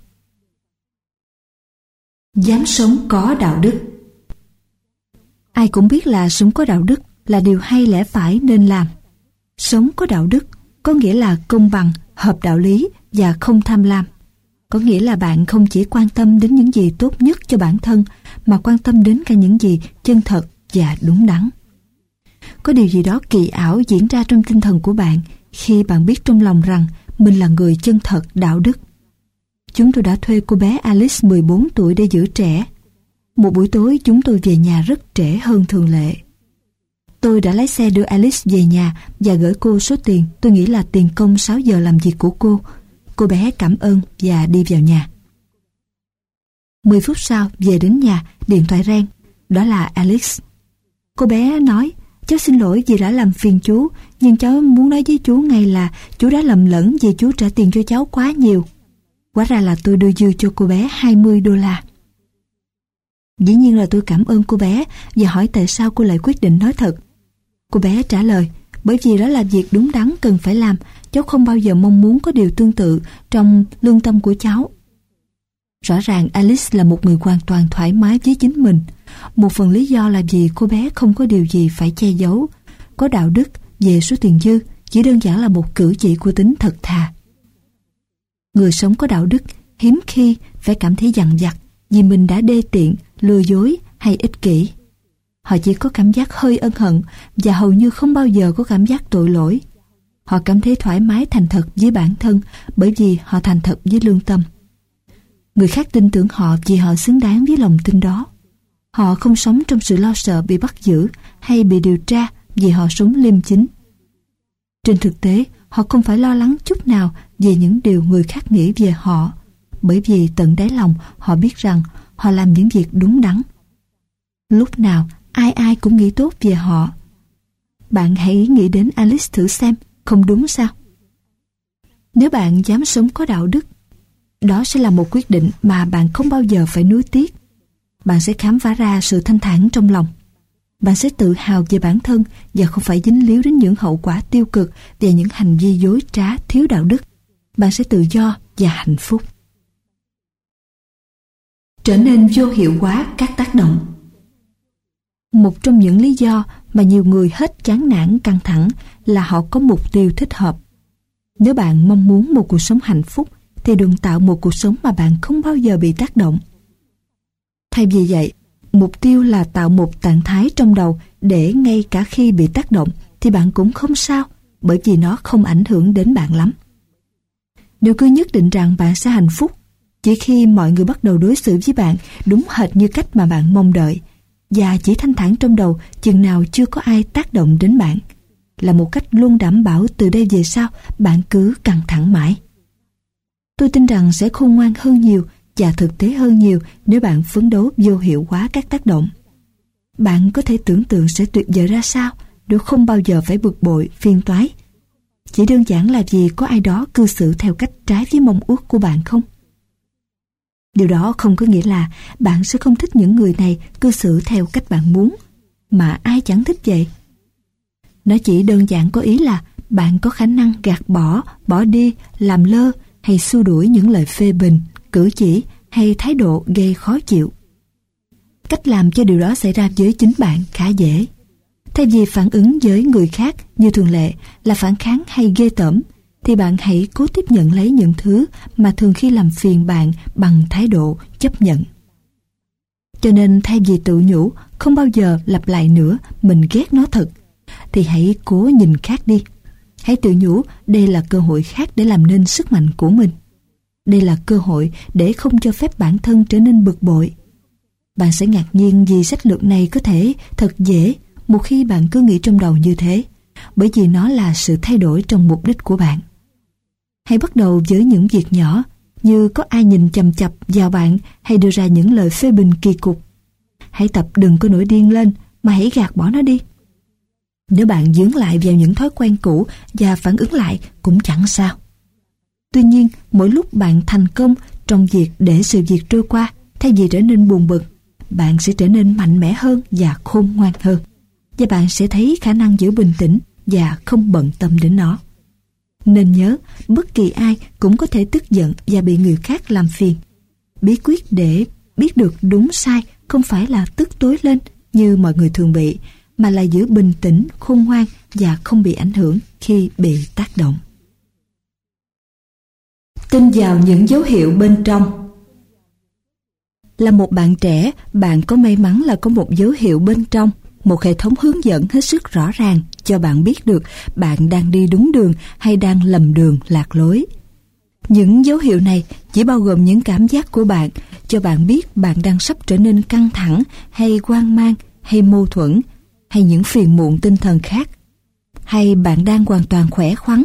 Dám sống có đạo đức. Ai cũng biết là sống có đạo đức là điều hay lẽ phải nên làm. Sống có đạo đức có nghĩa là công bằng, hợp đạo lý và không tham lam. Có nghĩa là bạn không chỉ quan tâm đến những gì tốt nhất cho bản thân, mà quan tâm đến cả những gì chân thật và đúng đắn. Có điều gì đó kỳ ảo diễn ra trong tinh thần của bạn khi bạn biết trong lòng rằng mình là người chân thật, đạo đức. Chúng tôi đã thuê cô bé Alice 14 tuổi để giữ trẻ. Một buổi tối chúng tôi về nhà rất trễ hơn thường lệ. Tôi đã lái xe đưa Alice về nhà và gửi cô số tiền tôi nghĩ là tiền công 6 giờ làm việc của cô. Cô bé cảm ơn và đi vào nhà. 10 phút sau về đến nhà, điện thoại reng. Đó là Alice. Cô bé nói, cháu xin lỗi vì đã làm phiền chú, nhưng cháu muốn nói với chú ngay là chú đã lầm lẫn vì chú trả tiền cho cháu quá nhiều. Hóa ra là tôi đưa dư cho cô bé $20. Dĩ nhiên là tôi cảm ơn cô bé và hỏi tại sao cô lại quyết định nói thật. Cô bé trả lời, bởi vì đó là việc đúng đắn cần phải làm, cháu không bao giờ mong muốn có điều tương tự trong lương tâm của cháu. Rõ ràng Alice là một người hoàn toàn thoải mái với chính mình. Một phần lý do là vì cô bé không có điều gì phải che giấu. Có đạo đức về số tiền dư chỉ đơn giản là một cử chỉ của tính thật thà. Người sống có đạo đức hiếm khi phải cảm thấy dằn vặt vì mình đã đê tiện, lừa dối hay ích kỷ. Họ chỉ có cảm giác hơi ân hận và hầu như không bao giờ có cảm giác tội lỗi. Họ cảm thấy thoải mái thành thật với bản thân bởi vì họ thành thật với lương tâm. Người khác tin tưởng họ vì họ xứng đáng với lòng tin đó. Họ không sống trong sự lo sợ bị bắt giữ hay bị điều tra vì họ sống liêm chính. Trên thực tế, họ không phải lo lắng chút nào về những điều người khác nghĩ về họ, bởi vì tận đáy lòng họ biết rằng họ làm những việc đúng đắn. Lúc nào, ai ai cũng nghĩ tốt về họ. Bạn hãy nghĩ đến Alice thử xem, không đúng sao? Nếu bạn dám sống có đạo đức, đó sẽ là một quyết định mà bạn không bao giờ phải nuối tiếc. Bạn sẽ khám phá ra sự thanh thản trong lòng. Bạn sẽ tự hào về bản thân và không phải dính líu đến những hậu quả tiêu cực và những hành vi dối trá, thiếu đạo đức. Bạn sẽ tự do và hạnh phúc. trở nên vô hiệu hóa các tác động. Một trong những lý do mà nhiều người hết chán nản căng thẳng là họ có mục tiêu thích hợp. Nếu bạn mong muốn một cuộc sống hạnh phúc thì đừng tạo một cuộc sống mà bạn không bao giờ bị tác động. Thay vì vậy, mục tiêu là tạo một trạng thái trong đầu để ngay cả khi bị tác động thì bạn cũng không sao, bởi vì nó không ảnh hưởng đến bạn lắm. Nếu cứ nhất định rằng bạn sẽ hạnh phúc chỉ khi mọi người bắt đầu đối xử với bạn đúng hệt như cách mà bạn mong đợi, và chỉ thanh thản trong đầu chừng nào chưa có ai tác động đến bạn, là một cách luôn đảm bảo từ đây về sau bạn cứ căng thẳng mãi. Tôi tin rằng sẽ khôn ngoan hơn nhiều và thực tế hơn nhiều nếu bạn phấn đấu vô hiệu hóa các tác động. Bạn có thể tưởng tượng sẽ tuyệt vời ra sao nếu không bao giờ phải bực bội, phiền toái. Chỉ đơn giản là vì có ai đó cư xử theo cách trái với mong ước của bạn không? Điều đó không có nghĩa là bạn sẽ không thích những người này cư xử theo cách bạn muốn, mà ai chẳng thích vậy. Nó chỉ đơn giản có ý là bạn có khả năng gạt bỏ, bỏ đi, làm lơ hay xua đuổi những lời phê bình, cử chỉ hay thái độ gây khó chịu. Cách làm cho điều đó xảy ra với chính bạn khá dễ. Thay vì phản ứng với người khác như thường lệ là phản kháng hay ghê tởm, thì bạn hãy cố tiếp nhận lấy những thứ mà thường khi làm phiền bạn bằng thái độ chấp nhận. Cho nên thay vì tự nhủ không bao giờ lặp lại nữa mình ghét nó thật, thì hãy cố nhìn khác đi. Hãy tự nhủ đây là cơ hội khác để làm nên sức mạnh của mình. Đây là cơ hội để không cho phép bản thân trở nên bực bội. Bạn sẽ ngạc nhiên vì sách lược này có thể thật dễ một khi bạn cứ nghĩ trong đầu như thế, bởi vì nó là sự thay đổi trong mục đích của bạn. Hãy bắt đầu với những việc nhỏ, như có ai nhìn chằm chằm vào bạn hay đưa ra những lời phê bình kỳ cục. Hãy tập đừng có nổi điên lên, mà hãy gạt bỏ nó đi. Nếu bạn dướng lại vào những thói quen cũ và phản ứng lại cũng chẳng sao. Tuy nhiên, mỗi lúc bạn thành công trong việc để sự việc trôi qua, thay vì trở nên buồn bực, bạn sẽ trở nên mạnh mẽ hơn và khôn ngoan hơn. Và bạn sẽ thấy khả năng giữ bình tĩnh và không bận tâm đến nó. Nên nhớ, bất kỳ ai cũng có thể tức giận và bị người khác làm phiền. Bí quyết để biết được đúng sai không phải là tức tối lên như mọi người thường bị, mà là giữ bình tĩnh, khôn ngoan và không bị ảnh hưởng khi bị tác động. Tin vào những dấu hiệu bên trong. Là một bạn trẻ, bạn có may mắn là có một dấu hiệu bên trong, một hệ thống hướng dẫn hết sức rõ ràng cho bạn biết được bạn đang đi đúng đường hay đang lầm đường lạc lối. Những dấu hiệu này chỉ bao gồm những cảm giác của bạn, cho bạn biết bạn đang sắp trở nên căng thẳng hay hoang mang hay mâu thuẫn hay những phiền muộn tinh thần khác, hay bạn đang hoàn toàn khỏe khoắn.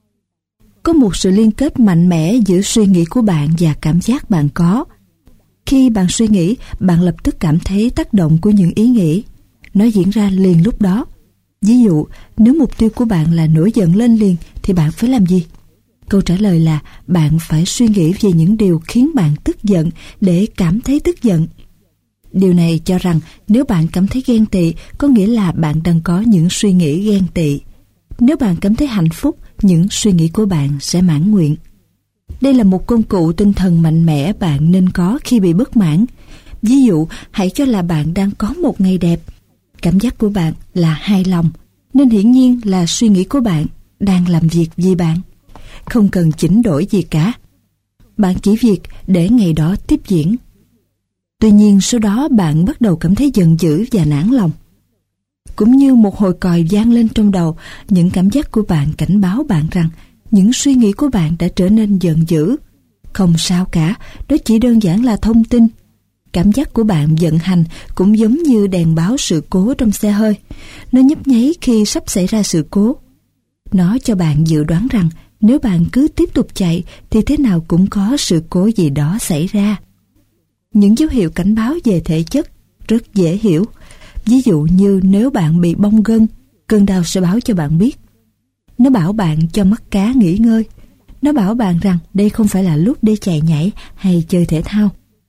Có một sự liên kết mạnh mẽ giữa suy nghĩ của bạn và cảm giác bạn có. Khi bạn suy nghĩ, bạn lập tức cảm thấy tác động của những ý nghĩ. Nó diễn ra liền lúc đó. Ví dụ, nếu mục tiêu của bạn là nổi giận lên liền thì bạn phải làm gì? Câu trả lời là bạn phải suy nghĩ về những điều khiến bạn tức giận để cảm thấy tức giận. Điều này cho rằng nếu bạn cảm thấy ghen tị, có nghĩa là bạn đang có những suy nghĩ ghen tị. Nếu bạn cảm thấy hạnh phúc, những suy nghĩ của bạn sẽ mãn nguyện. Đây là một công cụ tinh thần mạnh mẽ bạn nên có khi bị bất mãn. Ví dụ, hãy cho là bạn đang có một ngày đẹp. Cảm giác của bạn là hài lòng, nên hiển nhiên là suy nghĩ của bạn đang làm việc vì bạn. Không cần chỉnh đổi gì cả. Bạn chỉ việc để ngày đó tiếp diễn. Tuy nhiên sau đó bạn bắt đầu cảm thấy giận dữ và nản lòng. Cũng như một hồi còi vang lên trong đầu, những cảm giác của bạn cảnh báo bạn rằng những suy nghĩ của bạn đã trở nên giận dữ. Không sao cả, đó chỉ đơn giản là thông tin. Cảm giác của bạn vận hành cũng giống như đèn báo sự cố trong xe hơi. Nó nhấp nháy khi sắp xảy ra sự cố. Nó cho bạn dự đoán rằng nếu bạn cứ tiếp tục chạy thì thế nào cũng có sự cố gì đó xảy ra. Những dấu hiệu cảnh báo về thể chất rất dễ hiểu. Ví dụ như nếu bạn bị bong gân, cơn đau sẽ báo cho bạn biết. Nó bảo bạn cho mắt cá nghỉ ngơi. Nó bảo bạn rằng đây không phải là lúc để chạy nhảy hay chơi thể thao.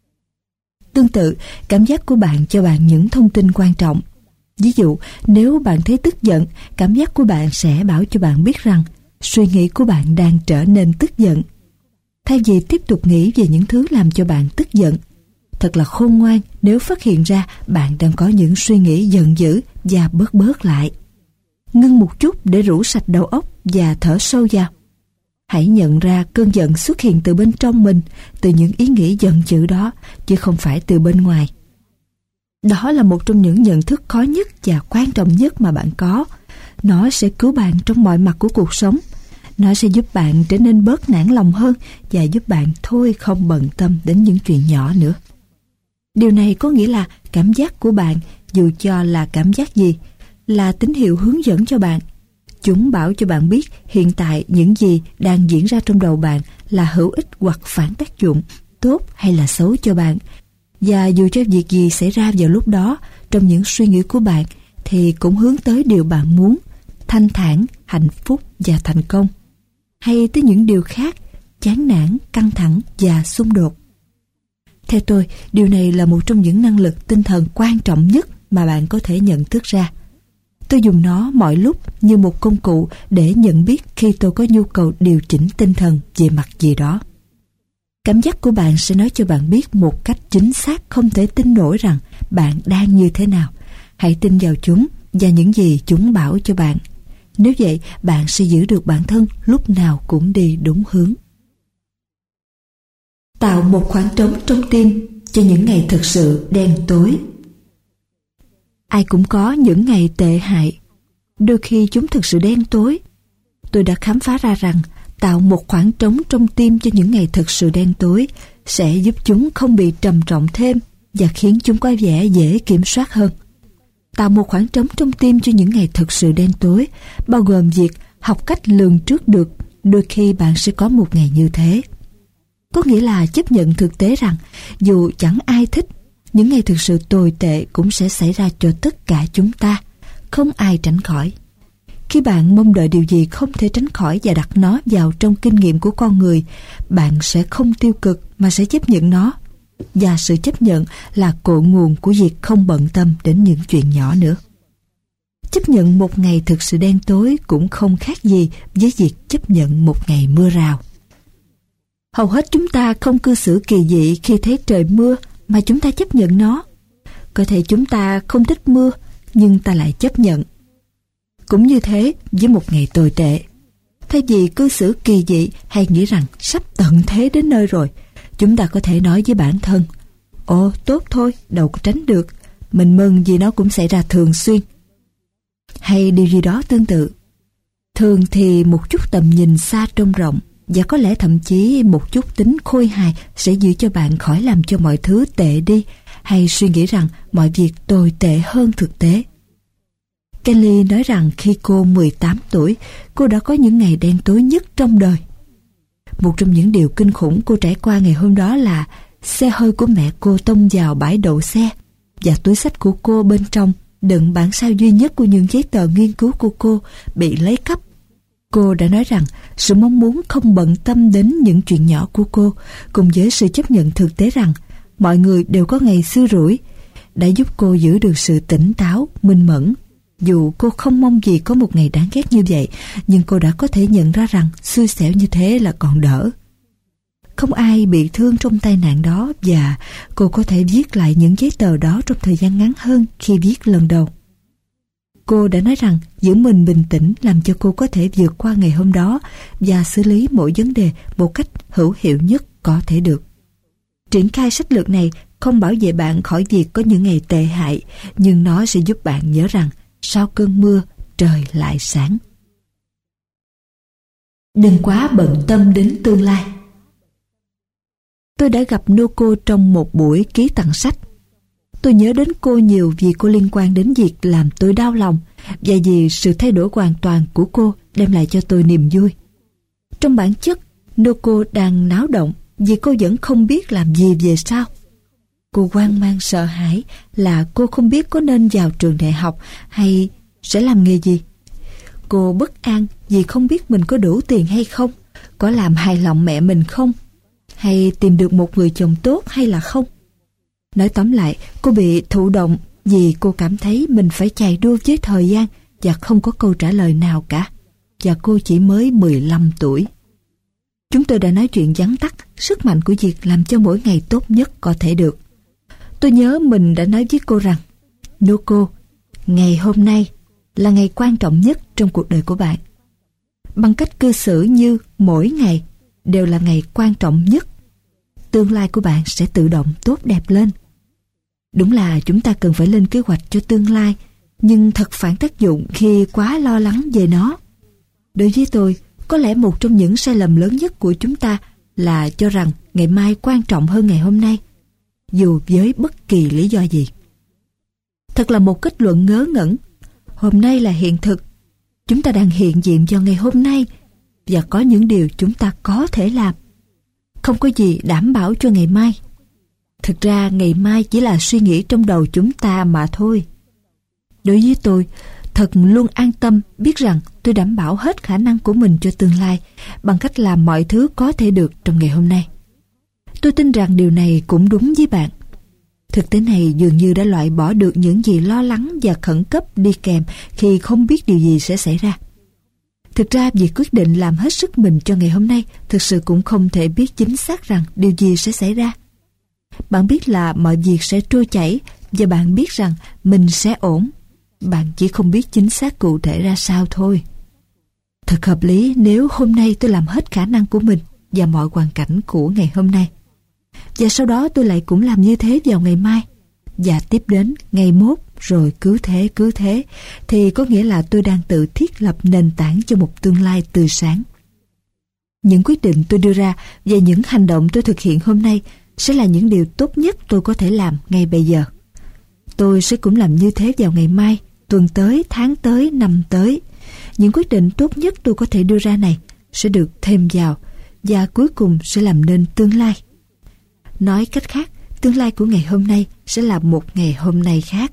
Tương tự, cảm giác của bạn cho bạn những thông tin quan trọng. Ví dụ, nếu bạn thấy tức giận, cảm giác của bạn sẽ bảo cho bạn biết rằng suy nghĩ của bạn đang trở nên tức giận. Thay vì tiếp tục nghĩ về những thứ làm cho bạn tức giận, thật là khôn ngoan nếu phát hiện ra bạn đang có những suy nghĩ giận dữ và bớt lại. Ngưng một chút để rũ sạch đầu óc và thở sâu vào. Hãy nhận ra cơn giận xuất hiện từ bên trong mình, từ những ý nghĩ giận dữ đó, chứ không phải từ bên ngoài. Đó là một trong những nhận thức khó nhất và quan trọng nhất mà bạn có. Nó sẽ cứu bạn trong mọi mặt của cuộc sống. Nó sẽ giúp bạn trở nên bớt nản lòng hơn và giúp bạn thôi không bận tâm đến những chuyện nhỏ nữa. Điều này có nghĩa là cảm giác của bạn, dù cho là cảm giác gì, là tín hiệu hướng dẫn cho bạn. Chúng bảo cho bạn biết hiện tại những gì đang diễn ra trong đầu bạn là hữu ích hoặc phản tác dụng, tốt hay là xấu cho bạn. Và dù cho việc gì xảy ra vào lúc đó trong những suy nghĩ của bạn thì cũng hướng tới điều bạn muốn, thanh thản, hạnh phúc và thành công. Hay tới những điều khác, chán nản, căng thẳng và xung đột. Theo tôi, điều này là một trong những năng lực tinh thần quan trọng nhất mà bạn có thể nhận thức ra. Tôi dùng nó mọi lúc như một công cụ để nhận biết khi tôi có nhu cầu điều chỉnh tinh thần về mặt gì đó. Cảm giác của bạn sẽ nói cho bạn biết một cách chính xác không thể tin nổi rằng bạn đang như thế nào. Hãy tin vào chúng và những gì chúng bảo cho bạn. Nếu vậy, bạn sẽ giữ được bản thân lúc nào cũng đi đúng hướng. Tạo một khoảng trống trong tim cho những ngày thực sự đen tối. Ai cũng có những ngày tệ hại. Đôi khi chúng thực sự đen tối. Tôi đã khám phá ra rằng tạo một khoảng trống trong tim cho những ngày thực sự đen tối sẽ giúp chúng không bị trầm trọng thêm và khiến chúng có vẻ dễ kiểm soát hơn. Tạo một khoảng trống trong tim cho những ngày thực sự đen tối bao gồm việc học cách lường trước được đôi khi bạn sẽ có một ngày như thế. Có nghĩa là chấp nhận thực tế rằng dù chẳng ai thích, những ngày thực sự tồi tệ cũng sẽ xảy ra cho tất cả chúng ta, không ai tránh khỏi. Khi bạn mong đợi điều gì không thể tránh khỏi và đặt nó vào trong kinh nghiệm của con người, bạn sẽ không tiêu cực mà sẽ chấp nhận nó. Và sự chấp nhận là cội nguồn của việc không bận tâm đến những chuyện nhỏ nữa. Chấp nhận một ngày thực sự đen tối cũng không khác gì với việc chấp nhận một ngày mưa rào. Hầu hết chúng ta không cư xử kỳ dị khi thấy trời mưa mà chúng ta chấp nhận nó. Có thể chúng ta không thích mưa nhưng ta lại chấp nhận. Cũng như thế với một ngày tồi tệ. Thay vì cư xử kỳ dị hay nghĩ rằng sắp tận thế đến nơi rồi, chúng ta có thể nói với bản thân: ồ, tốt thôi, đâu có tránh được. Mình mừng vì nó cũng xảy ra thường xuyên. Hay điều gì đó tương tự. Thường thì một chút tầm nhìn xa trông rộng và có lẽ thậm chí một chút tính khôi hài sẽ giữ cho bạn khỏi làm cho mọi thứ tệ đi hay suy nghĩ rằng mọi việc tồi tệ hơn thực tế. Kelly nói rằng khi cô 18 tuổi, cô đã có những ngày đen tối nhất trong đời. Một trong những điều kinh khủng cô trải qua ngày hôm đó là xe hơi của mẹ cô tông vào bãi đậu xe và túi xách của cô bên trong đựng bản sao duy nhất của những giấy tờ nghiên cứu của cô bị lấy cắp. Cô đã nói rằng sự mong muốn không bận tâm đến những chuyện nhỏ của cô cùng với sự chấp nhận thực tế rằng mọi người đều có ngày xui rủi đã giúp cô giữ được sự tỉnh táo, minh mẫn. Dù cô không mong gì có một ngày đáng ghét như vậy, nhưng cô đã có thể nhận ra rằng xui xẻo như thế là còn đỡ. Không ai bị thương trong tai nạn đó và cô có thể viết lại những giấy tờ đó trong thời gian ngắn hơn khi viết lần đầu. Cô đã nói rằng giữ mình bình tĩnh làm cho cô có thể vượt qua ngày hôm đó và xử lý mỗi vấn đề một cách hữu hiệu nhất có thể được. Triển khai sách lược này không bảo vệ bạn khỏi việc có những ngày tệ hại, nhưng nó sẽ giúp bạn nhớ rằng sau cơn mưa trời lại sáng. Đừng quá bận tâm đến tương lai. Tôi đã gặp Noko trong một buổi ký tặng sách. Tôi nhớ đến cô nhiều vì cô liên quan đến việc làm tôi đau lòng và vì sự thay đổi hoàn toàn của cô đem lại cho tôi niềm vui. Trong bản chất, Noko đang náo động vì cô vẫn không biết làm gì về sau. Cô hoang mang sợ hãi là cô không biết có nên vào trường đại học hay sẽ làm nghề gì. Cô bất an vì không biết mình có đủ tiền hay không, có làm hài lòng mẹ mình không, hay tìm được một người chồng tốt hay là không. Nói tóm lại, cô bị thụ động vì cô cảm thấy mình phải chạy đua với thời gian và không có câu trả lời nào cả. Và cô chỉ mới 15 tuổi. Chúng tôi đã nói chuyện vắn tắt sức mạnh của việc làm cho mỗi ngày tốt nhất có thể được. Tôi nhớ mình đã nói với cô rằng, Noko, ngày hôm nay là ngày quan trọng nhất trong cuộc đời của bạn. Bằng cách cư xử như mỗi ngày đều là ngày quan trọng nhất, tương lai của bạn sẽ tự động tốt đẹp lên. Đúng là chúng ta cần phải lên kế hoạch cho tương lai, nhưng thật phản tác dụng khi quá lo lắng về nó. Đối với tôi, có lẽ một trong những sai lầm lớn nhất của chúng ta là cho rằng ngày mai quan trọng hơn ngày hôm nay, dù với bất kỳ lý do gì. Thật là một kết luận ngớ ngẩn. Hôm nay là hiện thực. Chúng ta đang hiện diện vào ngày hôm nay và có những điều chúng ta có thể làm. Không có gì đảm bảo cho ngày mai. Thực ra ngày mai chỉ là suy nghĩ trong đầu chúng ta mà thôi. Đối với tôi, thật luôn an tâm biết rằng tôi đảm bảo hết khả năng của mình cho tương lai bằng cách làm mọi thứ có thể được trong ngày hôm nay. Tôi tin rằng điều này cũng đúng với bạn. Thực tế này dường như đã loại bỏ được những gì lo lắng và khẩn cấp đi kèm khi không biết điều gì sẽ xảy ra. Thực ra việc quyết định làm hết sức mình cho ngày hôm nay thực sự cũng không thể biết chính xác rằng điều gì sẽ xảy ra. Bạn biết là mọi việc sẽ trôi chảy và bạn biết rằng mình sẽ ổn. Bạn chỉ không biết chính xác cụ thể ra sao thôi. Thật hợp lý nếu hôm nay tôi làm hết khả năng của mình và mọi hoàn cảnh của ngày hôm nay. Và sau đó tôi lại cũng làm như thế vào ngày mai. Và tiếp đến ngày mốt, rồi cứ thế, thì có nghĩa là tôi đang tự thiết lập nền tảng cho một tương lai tươi sáng. Những quyết định tôi đưa ra và những hành động tôi thực hiện hôm nay sẽ là những điều tốt nhất tôi có thể làm ngay bây giờ. Tôi sẽ cũng làm như thế vào ngày mai, tuần tới, tháng tới, năm tới. Những quyết định tốt nhất tôi có thể đưa ra này sẽ được thêm vào và cuối cùng sẽ làm nên tương lai. Nói cách khác, tương lai của ngày hôm nay sẽ là một ngày hôm nay khác.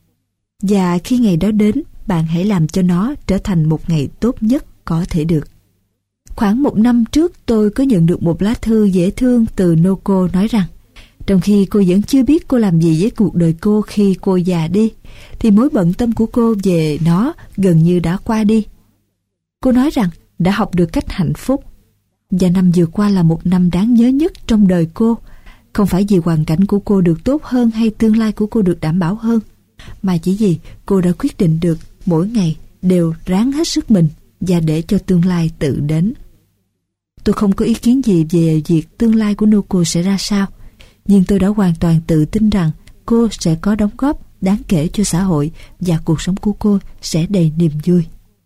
Và khi ngày đó đến, bạn hãy làm cho nó trở thành một ngày tốt nhất có thể được. Khoảng 1 năm trước, tôi có nhận được một lá thư dễ thương từ Noko nói rằng, trong khi cô vẫn chưa biết cô làm gì với cuộc đời cô khi cô già đi, thì mối bận tâm của cô về nó gần như đã qua đi. Cô nói rằng đã học được cách hạnh phúc. Và năm vừa qua là một năm đáng nhớ nhất trong đời cô. Không phải vì hoàn cảnh của cô được tốt hơn hay tương lai của cô được đảm bảo hơn, mà chỉ vì cô đã quyết định được mỗi ngày đều ráng hết sức mình và để cho tương lai tự đến. Tôi không có ý kiến gì về việc tương lai của Noko sẽ ra sao, nhưng tôi đã hoàn toàn tự tin rằng cô sẽ có đóng góp đáng kể cho xã hội và cuộc sống của cô sẽ đầy niềm vui.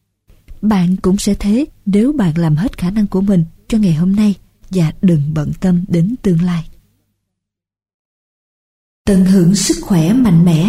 Bạn cũng sẽ thế nếu bạn làm hết khả năng của mình cho ngày hôm nay và đừng bận tâm đến tương lai. Tận hưởng sức khỏe mạnh mẽ.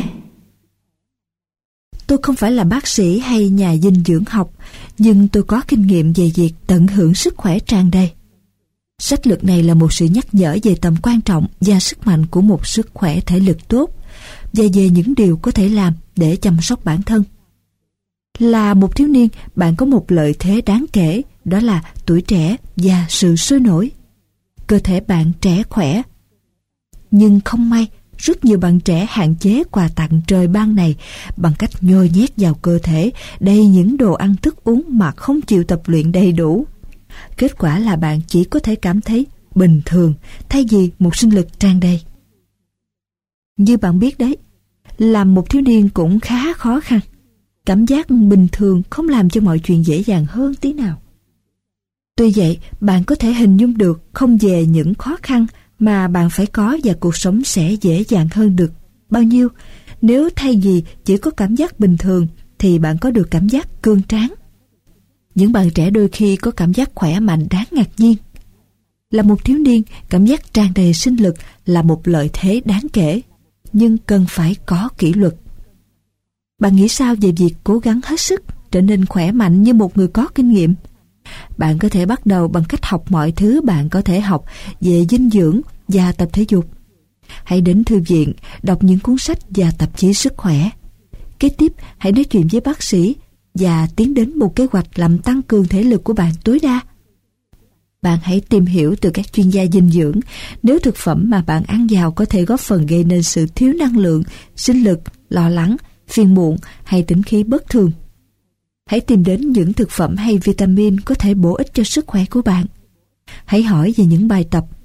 Tôi không phải là bác sĩ hay nhà dinh dưỡng học, nhưng tôi có kinh nghiệm về việc tận hưởng sức khỏe tràn đầy. Sách lược này là một sự nhắc nhở về tầm quan trọng và sức mạnh của một sức khỏe thể lực tốt, và về những điều có thể làm để chăm sóc bản thân. Là một thiếu niên, bạn có một lợi thế đáng kể, đó là tuổi trẻ và sự sôi nổi. Cơ thể bạn trẻ khỏe. Nhưng không may, rất nhiều bạn trẻ hạn chế quà tặng trời ban này bằng cách nhồi nhét vào cơ thể đầy những đồ ăn thức uống mà không chịu tập luyện đầy đủ. Kết quả là bạn chỉ có thể cảm thấy bình thường thay vì một sinh lực tràn đầy. Như bạn biết đấy, làm một thiếu niên cũng khá khó khăn. Cảm giác bình thường không làm cho mọi chuyện dễ dàng hơn tí nào. Tuy vậy, bạn có thể hình dung được không về những khó khăn mà bạn phải có và cuộc sống sẽ dễ dàng hơn được bao nhiêu nếu thay vì chỉ có cảm giác bình thường thì bạn có được cảm giác cương tráng. Những bạn trẻ đôi khi có cảm giác khỏe mạnh đáng ngạc nhiên. Là một thiếu niên, cảm giác tràn đầy sinh lực là một lợi thế đáng kể, nhưng cần phải có kỷ luật. Bạn nghĩ sao về việc cố gắng hết sức trở nên khỏe mạnh như một người có kinh nghiệm? Bạn có thể bắt đầu bằng cách học mọi thứ bạn có thể học về dinh dưỡng và tập thể dục. Hãy đến thư viện, đọc những cuốn sách và tạp chí sức khỏe. Kế tiếp, hãy nói chuyện với bác sĩ và tiến đến một kế hoạch làm tăng cường thể lực của bạn tối đa. Bạn hãy tìm hiểu từ các chuyên gia dinh dưỡng nếu thực phẩm mà bạn ăn vào có thể góp phần gây nên sự thiếu năng lượng, sinh lực, lo lắng, phiền muộn hay tính khí bất thường. Hãy tìm đến những thực phẩm hay vitamin có thể bổ ích cho sức khỏe của bạn. Hãy hỏi về những bài tập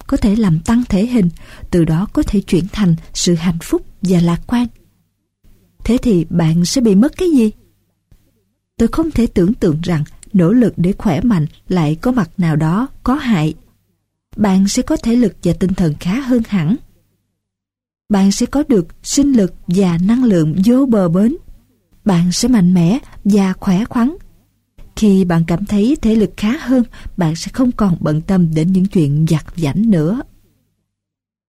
có thể làm tăng thể hình, từ đó có thể chuyển thành sự hạnh phúc và lạc quan. Thế thì bạn sẽ bị mất cái gì? Tôi không thể tưởng tượng rằng nỗ lực để khỏe mạnh lại có mặt nào đó có hại. Bạn sẽ có thể lực và tinh thần khá hơn hẳn. Bạn sẽ có được sinh lực và năng lượng vô bờ bến. Bạn sẽ mạnh mẽ và khỏe khoắn. Khi bạn cảm thấy thể lực khá hơn, bạn sẽ không còn bận tâm đến những chuyện vặt vãnh nữa.